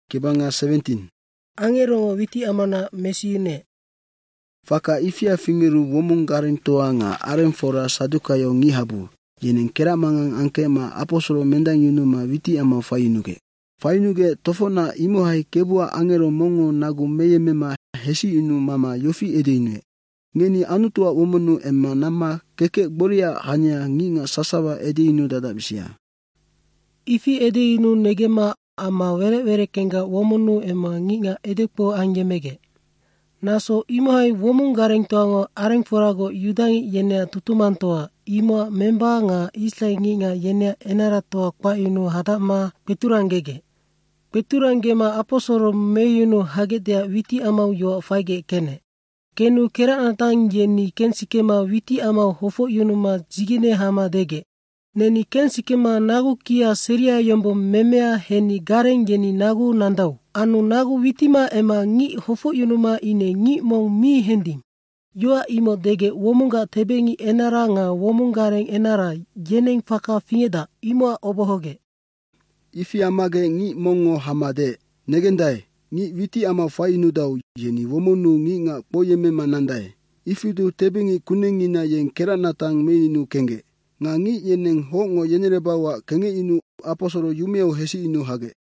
Kibanga 17. Angelo witi amana mesine. Faka ifia fingeru womung garing toanga arem fora sadukayo ngihabu. Yeneng kera mangang angkema apostolo mendang yunuma witi ama fayunuge. Fayunuge tofona imuhai kebua angelo mongo nagu meyemema hesi inu mama yofi edeinue. Ngeni anutua womunu emma nama keke boria hanya nginga sasawa edeinu dadabisia. Ifi edeinu negema ama were kenga womunu emma nginga edekpo angemege. Naso imuhai womung garing toango areng forago yudangi yenea tutumantoa. Ima memba nga Israel nginga yenea enara toa kwa inu hadama peturangege. Peturangema apostolo meyunu hagedea witi amau yo faige kene. Kenu kera antang yeni kensikema witi amau hofo yunuma jigine hama dege. Neni kensikema nagu kia seria yombo memea heni gareng yeni nagu nandau. Anu nagu witima ema ngi hofo yunuma ine ngi mong mi hending. Yoa imo dege womunga tebengi enara nga womungareng enara yeneng faka fingeda imo obohoge. Ifi amage ngi mongo hamade negendai ngi witi ama fainu dau yeni womunu ngi nga poyeme manandai. Ifidu tebengi kunengina yen keranatang meinu kenge. Nga ngi yeneng hongo yenerebawa kenge inu apostolo yumeo hesi inu hage.